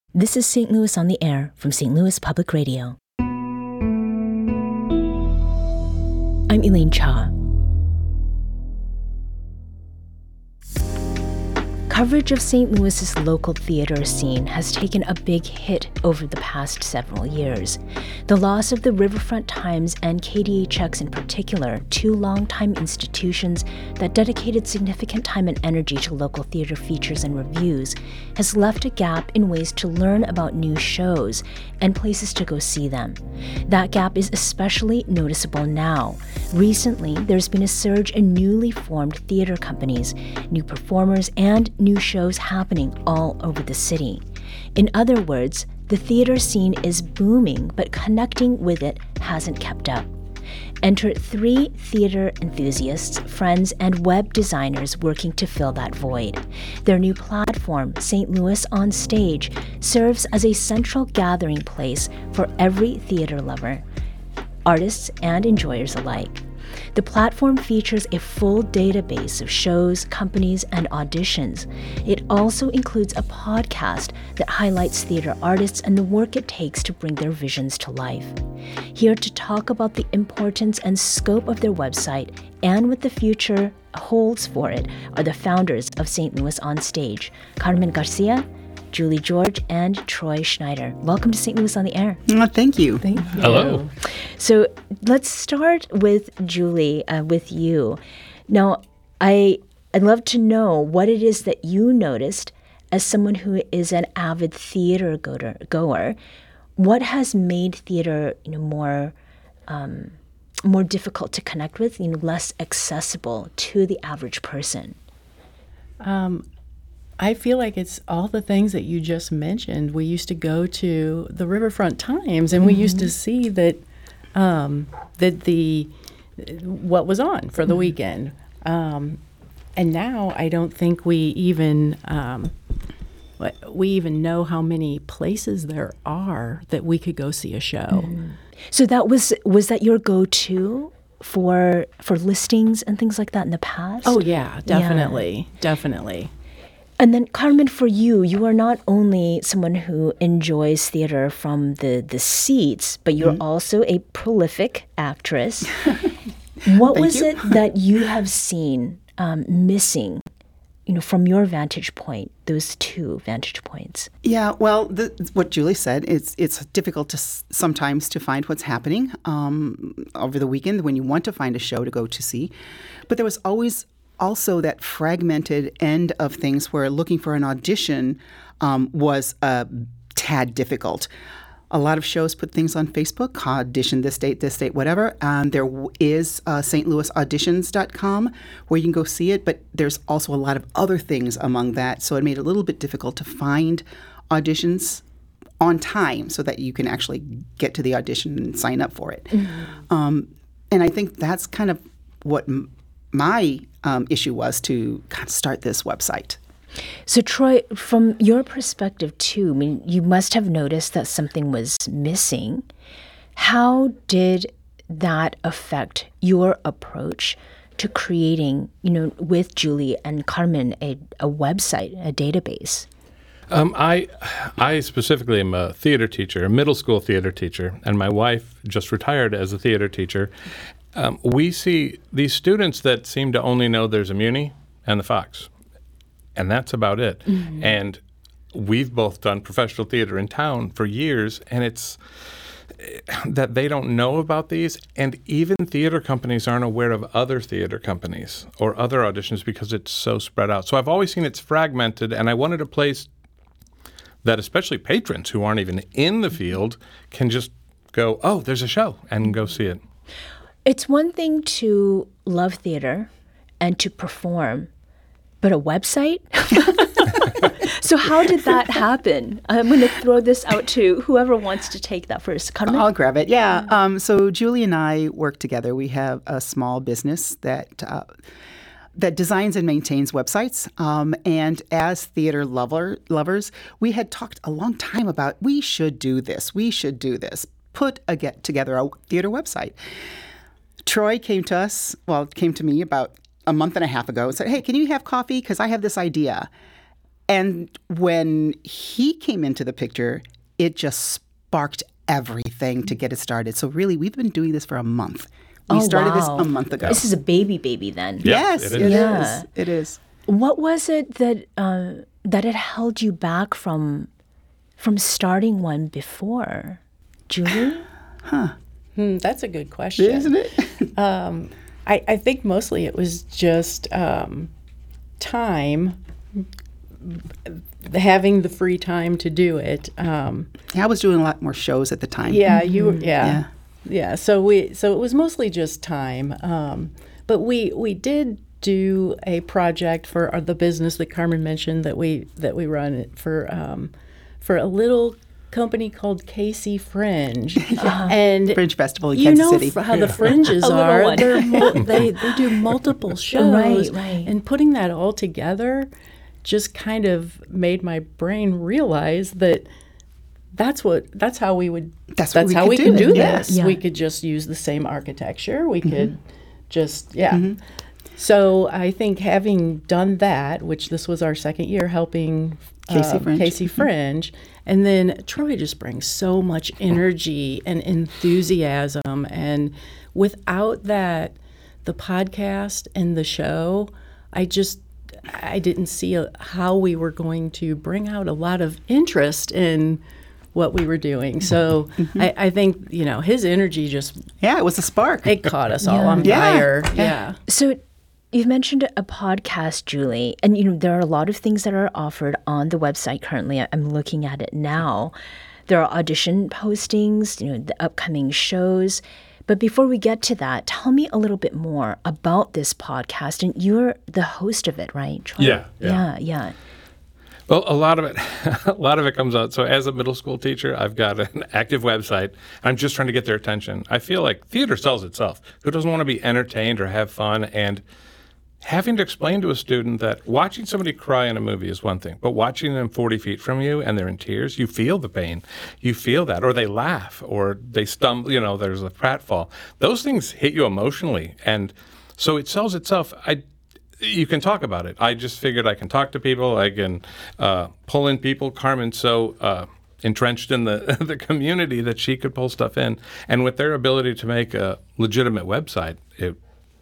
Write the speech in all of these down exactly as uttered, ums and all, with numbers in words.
This is Saint Louis on the Air from Saint Louis Public Radio. I'm Elaine Cha. Coverage of Saint Louis's local theater scene has taken a big hit over the past several years. The loss of the Riverfront Times and K D H X in particular, two longtime institutions that dedicated significant time and energy to local theater features and reviews, has left a gap in ways to learn about new shows and places to go see them. That gap is especially noticeable now. Recently, there's been a surge in newly formed theater companies, new performers, and new shows happening all over the city. In other words, the theater scene is booming, but connecting with it hasn't kept up. Enter three theater enthusiasts, friends, and web designers working to fill that void. Their new platform, Saint Louis On Stage, serves as a central gathering place for every theater lover, artists and enjoyers alike. The platform features a full database of shows, companies, and auditions. It also includes a podcast that highlights theater artists and the work it takes to bring their visions to life. Here to talk about the importance and scope of their website and what the future holds for it are the founders of Saint Louis On Stage, Carmen Garcia, Julie George, and Troy Schneider. Welcome to Saint Louis on the Air. Oh, thank you. Thank you. Hello. So let's start with Julie, uh, with you. Now, I, I'd love to know what it is that you noticed as someone who is an avid theater goer. goer. What has made theater, you know, more um, more difficult to connect with, you know, less accessible to the average person? Um, I feel like it's all the things that you just mentioned. We used to go to the Riverfront Times, and we mm-hmm. used to see that um, that the what was on for the mm-hmm. weekend. Um, and now I don't think we even um, we even know how many places there are that we could go see a show. Mm-hmm. So that was was that your go-to for for listings and things like that in the past? Oh yeah, definitely, yeah. definitely. And then, Carmen, for you, you are not only someone who enjoys theater from the, the seats, but you're mm-hmm. also a prolific actress. What was you. it that you have seen um, missing, you know, from your vantage point, those two vantage points? Yeah, well, the, what Julie said, it's it's difficult to s- sometimes to find what's happening um, over the weekend when you want to find a show to go to see. But there was always also that fragmented end of things where looking for an audition um, was a tad difficult. A lot of shows put things on Facebook, audition this date, this date, whatever. And there is uh, S T Louis auditions dot com where you can go see it, but there's also a lot of other things among that. So it made it a little bit difficult to find auditions on time so that you can actually get to the audition and sign up for it. Mm-hmm. Um, and I think that's kind of what m- my um, issue was to kind of start this website. So, Troy, from your perspective, too, I mean, you must have noticed that something was missing. How did that affect your approach to creating, you know, with Julie and Carmen, a, a website, a database? Um, I, I specifically am a theater teacher, a middle school theater teacher, and my wife just retired as a theater teacher. Um, we see these students that seem to only know there's a Muni and the Fox, and that's about it. Mm-hmm. And we've both done professional theater in town for years, and it's that they don't know about these, and even theater companies aren't aware of other theater companies or other auditions because it's so spread out. So I've always seen it's fragmented, and I wanted a place that especially patrons who aren't even in the field can just go, oh, there's a show, and go see it. It's one thing to love theater and to perform, but a website? So how did that happen? I'm going to throw this out to whoever wants to take that first. Carmen? I'll grab it. Yeah. Um, so Julie and I work together. We have a small business that uh, that designs and maintains websites. Um, and as theater lover lovers, we had talked a long time about we should do this. We should do this. Put a get together a theater website. Troy came to us, well, came to me about a month and a half ago and said, hey, can you have coffee? Because I have this idea. And when he came into the picture, it just sparked everything to get it started. So really, we've been doing this for a month. We Oh, started wow. this a month ago. This is a baby baby then. Yeah. yes, it it is. is. Yeah. It is. What was it that uh, that it held you back from from starting one before, Julie? Hmm, that's a good question. Isn't it? I, I think mostly it was just um, time, having the free time to do it. Um, I was doing a lot more shows at the time. yeah, you were, Yeah. yeah, yeah. So we, so it was mostly just time. Um, but we, we did do a project for our, the business that Carmen mentioned that we that we run for um, for a little company called K C Fringe, and Fringe Festival in you Kansas know City. f- how the fringes A little are. one. They're mul- they they do multiple shows, Right, right. and putting that all together just kind of made my brain realize that that's what that's how we would That's what we how could we do could do it, yeah. this. Yeah. We could just use the same architecture. We could just yeah. So I think having done that, which this was our second year helping K C uh, Fringe. K C Fringe, and then Troy just brings so much energy and enthusiasm, and without that, the podcast and the show, I just I didn't see a, how we were going to bring out a lot of interest in what we were doing. So I, I think you know his energy just Yeah, it was a spark. it caught us all on Yeah. fire. Yeah. Yeah. So you've mentioned a podcast, Julie, and you know there are a lot of things that are offered on the website currently. I'm looking at it now. There are audition postings, you know, the upcoming shows. But before we get to that, tell me a little bit more about this podcast. And you're the host of it, right, Troy? Yeah, yeah. yeah, yeah. Well, a lot of it, a lot of it comes out. So, as a middle school teacher, I've got an active website. I'm just trying to get their attention. I feel like theater sells itself. Who doesn't want to be entertained or have fun? And having to explain to a student that watching somebody cry in a movie is one thing, but watching them forty feet from you and they're in tears, you feel the pain. You feel that, or they laugh, or they stumble. You know, there's a pratfall. Those things hit you emotionally, and so it sells itself. I. You can talk about it. I just figured I can talk to people. I can uh, pull in people. Carmen's so uh, entrenched in the the community that she could pull stuff in. And with their ability to make a legitimate website, it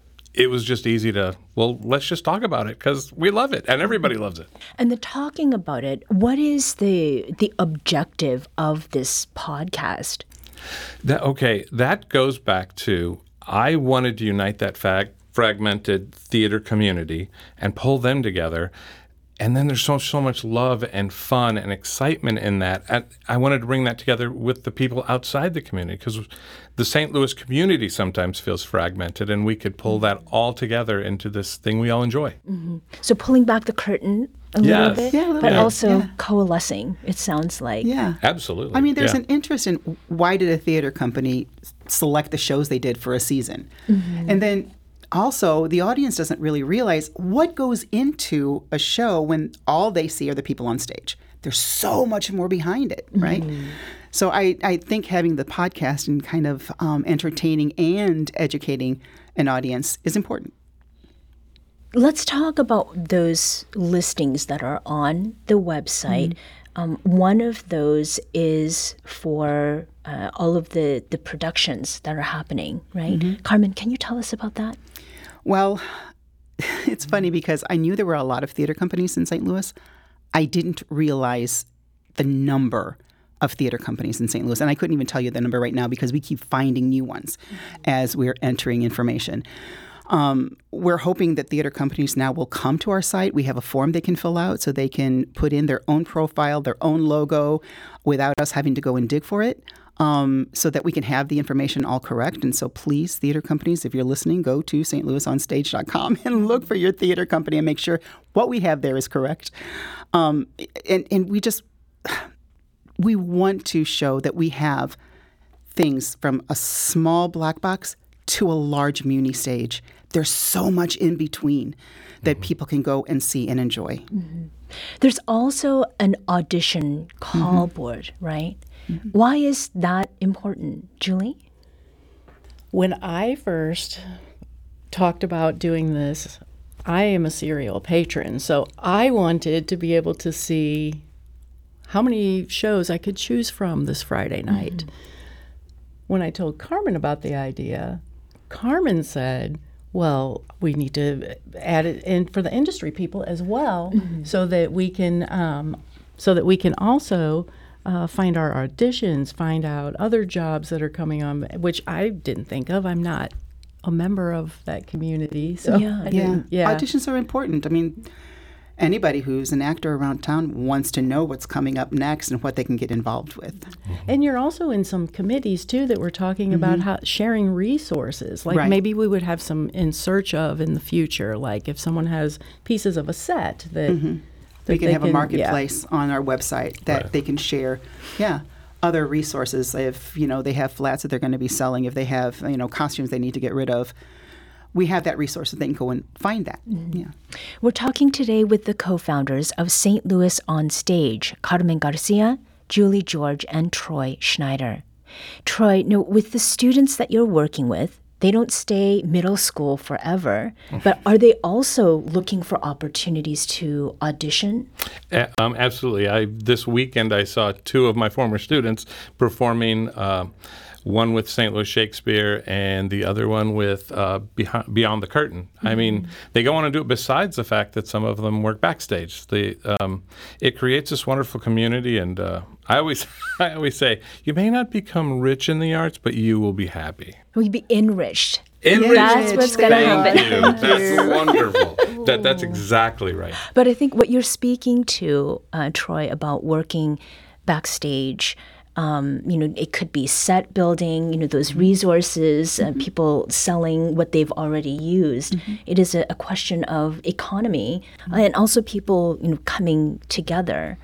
it was just easy to, well, let's just talk about it because we love it and everybody loves it. And the talking about it, what is the the objective of this podcast? That, okay, that goes back to I wanted to unite that fact. fragmented theater community and pull them together. And then there's so so much love and fun and excitement in that. And I wanted to bring that together with the people outside the community because the Saint Louis community sometimes feels fragmented, and we could pull that all together into this thing we all enjoy. Mm-hmm. So pulling back the curtain a Yes. little bit, Yeah, a little but bit, also yeah. coalescing, it sounds like. Yeah. Absolutely. I mean, there's Yeah. an interest in why did a theater company select the shows they did for a season? And then also, the audience doesn't really realize what goes into a show when all they see are the people on stage. There's so much more behind it, right? So I, I think having the podcast and kind of um, entertaining and educating an audience is important. Let's talk about those listings that are on the website. Um, one of those is for uh, all of the, the productions that are happening, right? Carmen, can you tell us about that? Well, it's funny because I knew there were a lot of theater companies in Saint Louis. I didn't realize the number of theater companies in Saint Louis. And I couldn't even tell you the number right now because we keep finding new ones as we're entering information. Um, we're hoping that theater companies now will come to our site. We have a form they can fill out so they can put in their own profile, their own logo, without us having to go and dig for it, um, so that we can have the information all correct. And so please, theater companies, if you're listening, go to S T Louis on stage dot com and look for your theater company and make sure what we have there is correct. Um, and, and we just, we want to show that we have things from a small black box to a large muni stage. There's so much in between that people can go and see and enjoy. Mm-hmm. There's also an audition call board, right? Mm-hmm. Why is that important, Julie? When I first talked about doing this, I am a serial patron, so I wanted to be able to see how many shows I could choose from this Friday night. Mm-hmm. When I told Carmen about the idea, Carmen said, well, we need to add it in for the industry people as well, mm-hmm. so that we can um, so that we can also uh, find our auditions, find out other jobs that are coming on, which I didn't think of. I'm not a member of that community, so yeah, I yeah. yeah. Auditions are important. I mean, anybody who's an actor around town wants to know what's coming up next and what they can get involved with. Mm-hmm. And you're also in some committees, too, that we're talking mm-hmm. about how sharing resources. Like right. maybe we would have some in search of in the future, like if someone has pieces of a set that, mm-hmm. that we can they have can, a marketplace yeah. on our website that right. they can share. Yeah. Other resources. If, you know, they have flats that they're going to be selling, if they have, you know, costumes they need to get rid of, we have that resource that they can go and find that. Mm-hmm. Yeah. We're talking today with the co-founders of Saint Louis On Stage, Carmen Garcia, Julie George, and Troy Schneider. Troy, now, with the students that you're working with, they don't stay middle school forever, but are they also looking for opportunities to audition? Uh, um, absolutely. I this weekend I saw two of my former students performing. Uh, One with Saint Louis Shakespeare and the other one with uh, Behind, Beyond the Curtain. Mm-hmm. I mean, they go on and do it besides the fact that some of them work backstage. They, um, it creates this wonderful community, and uh, I always I always say, you may not become rich in the arts, but you will be happy. We'll be enriched. Enriched. That's what's going to happen. Thank you. That's wonderful. That, that's exactly right. But I think what you're speaking to, uh, Troy, about working backstage, Um, you know, it could be set building, you know, those resources, mm-hmm. uh, people selling what they've already used. Mm-hmm. It is a, a question of economy mm-hmm. and also people, you know, coming together.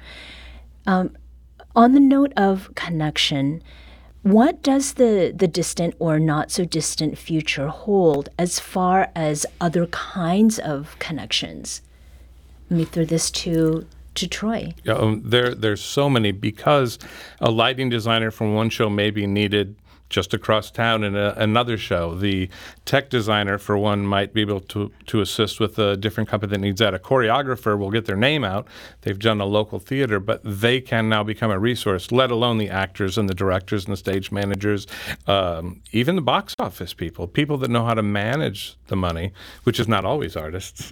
Um, on the note of connection, what does the, the distant or not so distant future hold as far as other kinds of connections? Let me throw this to to Troy. Yeah, um, there, there's so many, because a lighting designer from one show may be needed just across town in a, another show. The tech designer for one might be able to, to assist with a different company that needs that. A choreographer will get their name out. They've done a local theater, but they can now become a resource, let alone the actors and the directors and the stage managers, um, even the box office people, people that know how to manage the money, which is not always artists.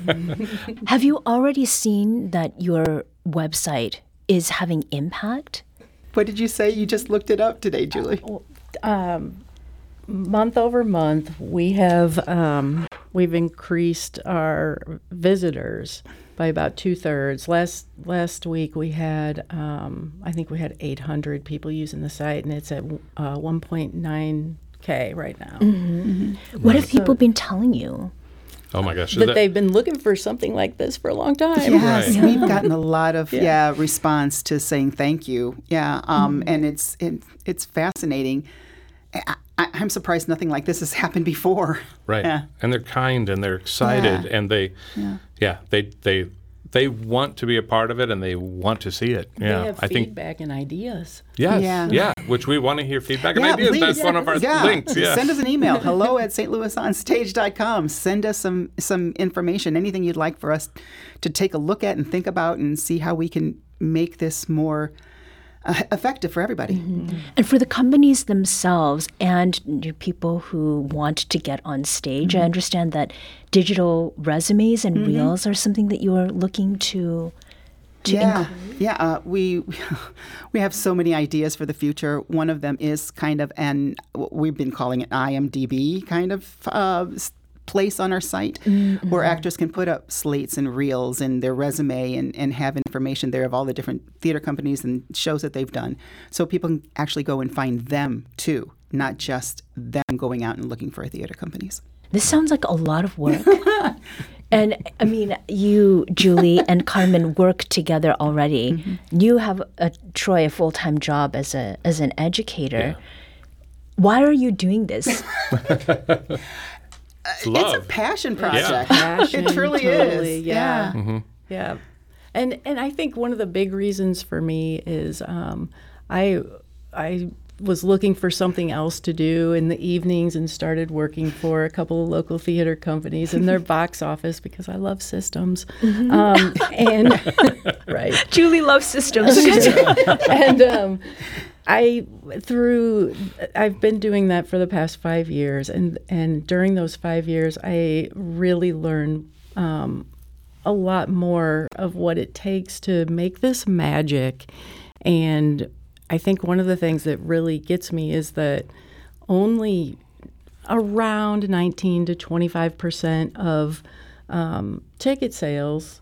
Have you already seen that your website is having impact? What did you say? You just looked it up today, Julie. Um, month over month, we have um, we've increased our visitors by about two thirds. Last last week we had um, I think we had eight hundred people using the site, and it's at uh, one point nine K right now. Mm-hmm. Mm-hmm. What have people been telling you? Oh my gosh. That, that they've been looking for something like this for a long time. Yes, Right. we've gotten a lot of Yeah. yeah, response to saying thank you. Yeah, um, Mm-hmm. and it's it, it's fascinating. I, I, I'm surprised nothing like this has happened before. Right. Yeah. And they're kind and they're excited Yeah. and they, Yeah. yeah, they they they want to be a part of it and they want to see it. Yeah, They have I think feedback and ideas. yes, Yeah. yeah. which we want to hear feedback and Yeah, ideas. please. That's one of our yeah. links. Yeah, Send us an email. Hello at st louis on stage dot com. Send us some some information, anything you'd like for us to take a look at and think about and see how we can make this more uh, effective for everybody. Mm-hmm. And for the companies themselves and you know, people who want to get on stage, mm-hmm. I understand that digital resumes and mm-hmm. reels are something that you are looking to to yeah, include. yeah. Uh, we we have so many ideas for the future. One of them is kind of an we've been calling it I M D B kind of uh, place on our site mm-hmm. where actors can put up slates and reels and their resume and, and have information there of all the different theater companies and shows that they've done, so people can actually go and find them too, not just them going out and looking for theater companies. This sounds like a lot of work. And I mean, you, Julie, and Carmen work together already. Mm-hmm. You have a Troy a full-time job as a as an educator. Yeah. Why are you doing this? It's love. It's a passion project. Passion, It truly totally, is. Yeah, Mm-hmm. yeah. And and I think one of the big reasons for me is um, I I was looking for something else to do in the evenings and started working for a couple of local theater companies in their box office because I love systems. Mm-hmm. Um, and right, Julie loves systems. and um, I through I've been doing that for the past five years, and and during those five years, I really learned um, a lot more of what it takes to make this magic. And I think one of the things that really gets me is that only around nineteen to twenty-five percent of um, ticket sales,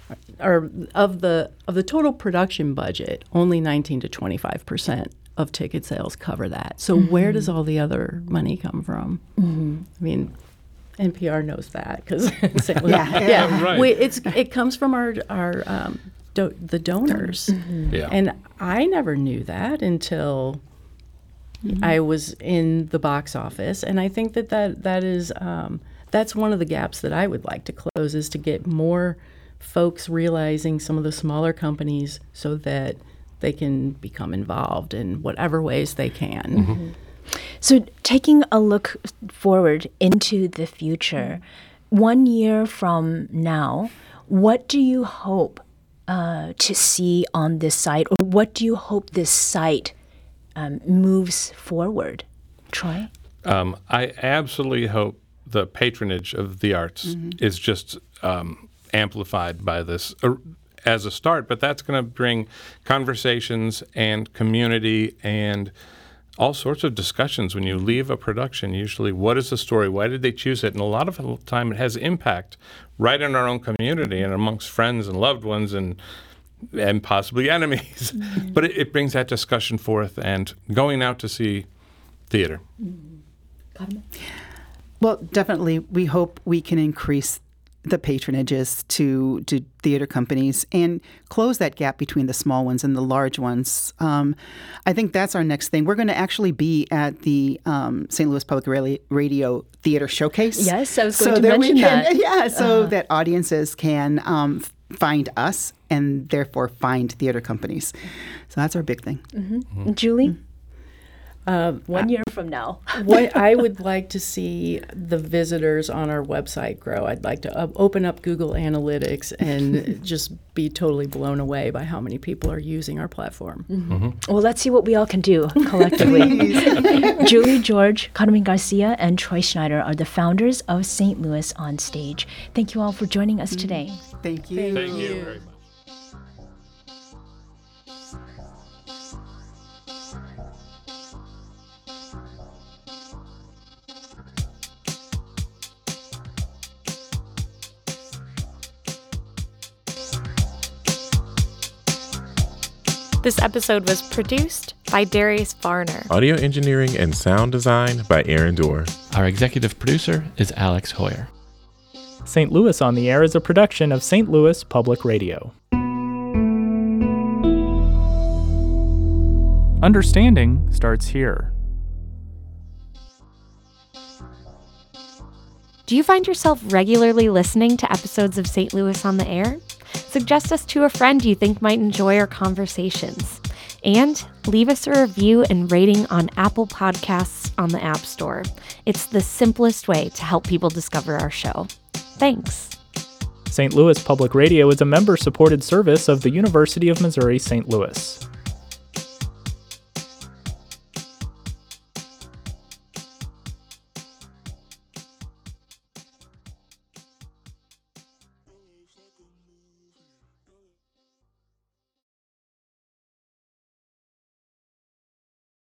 or of the of the total production budget, only nineteen to twenty-five percent of ticket sales cover that. So mm-hmm. where does all the other money come from? Mm-hmm. I mean, N P R knows that because yeah, yeah, yeah. Right. we, it's it comes from our our um, do, the donors, mm-hmm. yeah. and I never knew that until mm-hmm. I was in the box office, and I think that that that is um, that's one of the gaps that I would like to close, is to get more folks realizing some of the smaller companies so that they can become involved in whatever ways they can. Mm-hmm. So taking a look forward into the future, one year from now, what do you hope uh, to see on this site, or what do you hope this site um, moves forward? Troy? Um, I absolutely hope the patronage of the arts mm-hmm. is just um, amplified by this uh, as a start, but that's going to bring conversations and community and all sorts of discussions when you leave a production. Usually, what is the story? Why did they choose it? And a lot of the time, it has impact right in our own community and amongst friends and loved ones and and possibly enemies. Mm-hmm. But it, it brings that discussion forth and going out to see theater. Mm-hmm. Well, definitely, we hope we can increase the patronages to, to theater companies and close that gap between the small ones and the large ones. Um, I think that's our next thing. We're going to actually be at the um, Saint Louis Public Radio Theater Showcase. Yes, I was going so to mention we can, that. Yeah, so uh-huh. that audiences can um, find us and therefore find theater companies. So that's our big thing. Mm-hmm. Mm-hmm. Julie? Uh, One year from now. What I would like to see the visitors on our website grow. I'd like to uh, open up Google Analytics and just be totally blown away by how many people are using our platform. Mm-hmm. Mm-hmm. Well, let's see what we all can do collectively. Julie George, Carmen Garcia, and Troy Schneider are the founders of Saint Louis On Stage. Thank you all for joining us today. Thank you. Thank, Thank you you very much. This episode was produced by Darius Varner. Audio engineering and sound design by Aaron Dorr. Our executive producer is Alex Hoyer. Saint Louis on the Air is a production of Saint Louis Public Radio. Understanding starts here. Do you find yourself regularly listening to episodes of Saint Louis on the Air? Suggest us to a friend you think might enjoy our conversations. And leave us a review and rating on Apple Podcasts on the App Store. It's the simplest way to help people discover our show. Thanks. Saint Louis Public Radio is a member-supported service of the University of Missouri Saint Louis.